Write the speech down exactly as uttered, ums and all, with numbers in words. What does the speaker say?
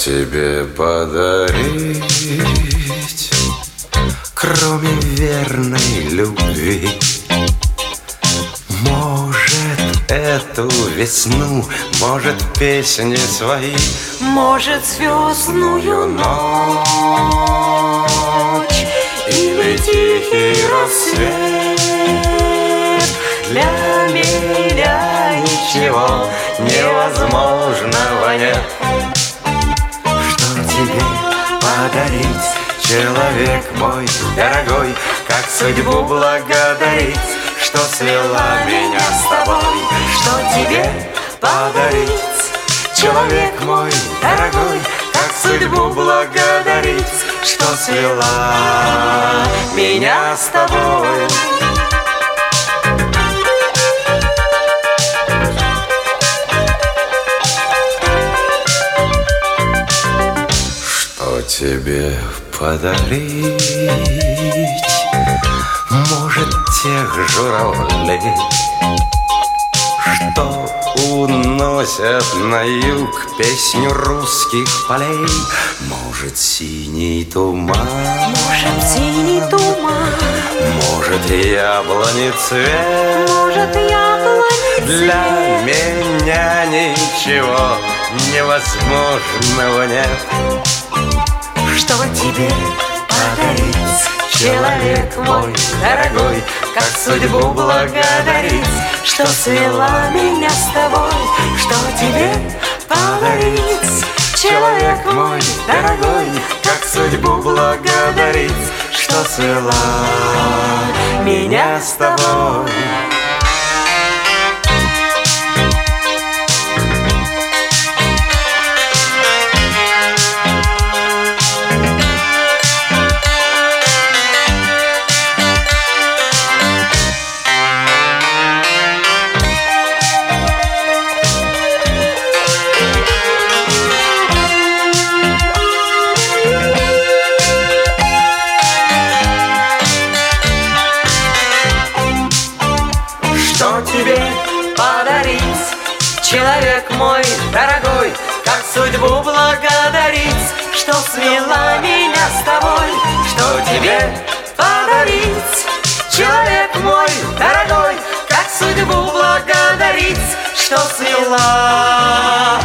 тебе подарить, кроме верной любви? Может, эту весну, может, песни свои, может, звездную ночь или тихий рассвет. Для меня ничего невозможного нет. Что тебе подарить, человек мой дорогой? Как судьбу благодарить, что свела меня с тобой? Что тебе подарить, человек мой дорогой? Как судьбу благодарить, что свела меня с тобой? Что тебе подарить? Может, тех журавлей, что уносят на юг песню русских полей? Может, синий туман? Может, синий туман? Может, яблони цвет? Может, яблони цвет? Для меня ничего невозможного нет. Что тебе подарить, человек мой дорогой? Как судьбу благодарить, что свела меня с тобой? Что тебе подарить, человек мой дорогой? Как судьбу благодарить, что свела меня с тобой? Что тебе подарить, человек мой дорогой? Как судьбу благодарить, что свела меня с тобой? Что тебе Подарить, человек мой дорогой? Как судьбу благодарить, что свела